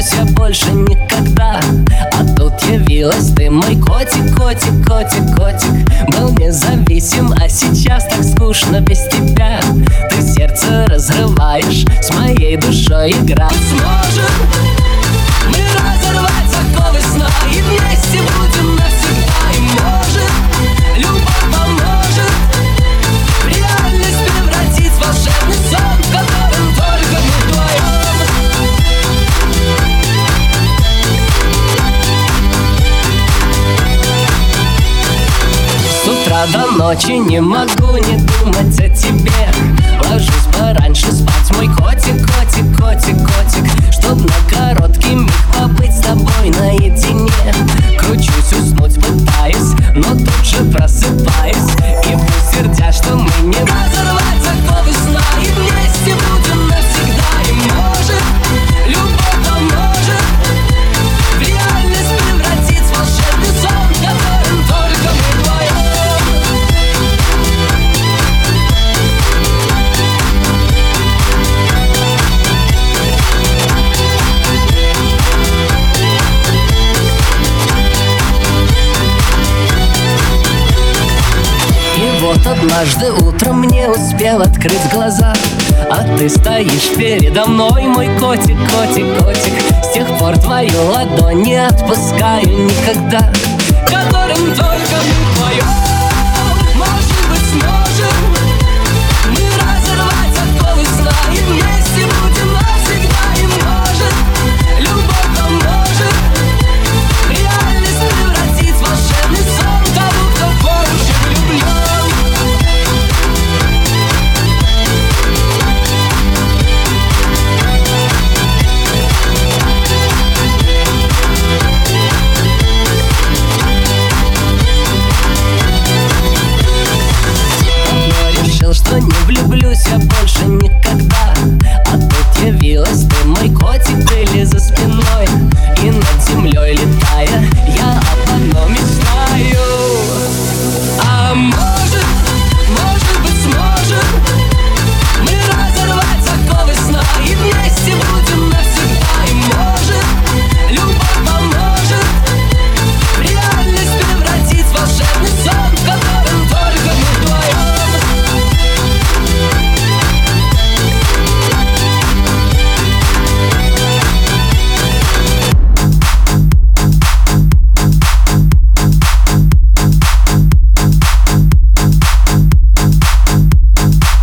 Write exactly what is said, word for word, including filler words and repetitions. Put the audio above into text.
увидимся больше никогда. А тут явилась ты, мой котик, котик, котик, котик. Был независим, а сейчас так скучно без тебя. Ты сердце разрываешь, с моей душой играть. Сможем мы разорвать оковы сна и вместе будем навсегда. И может, любовь поможет в реальность превратить в волшебный сон, в котором только мы вдвоем. С утра до ночи не могу не думать о тебе. Ложусь пораньше спать, мой котик, котик, котик, котик, чтоб на короткий миг побыть с тобой наедине. Кручусь, уснуть пытаюсь, но тут же просыпаюсь. И пусть сердя, что мы не разорвать оковы сна и вместе будем навсегда. И может, любовь поможет в реальность превратить в волшебный сон, в котором только мы вдвоем. Вот однажды утром не успел открыть глаза, а ты стоишь передо мной, мой котик, котик, котик. С тех пор твою ладонь не отпускаю никогда, которым только мы вдвоем.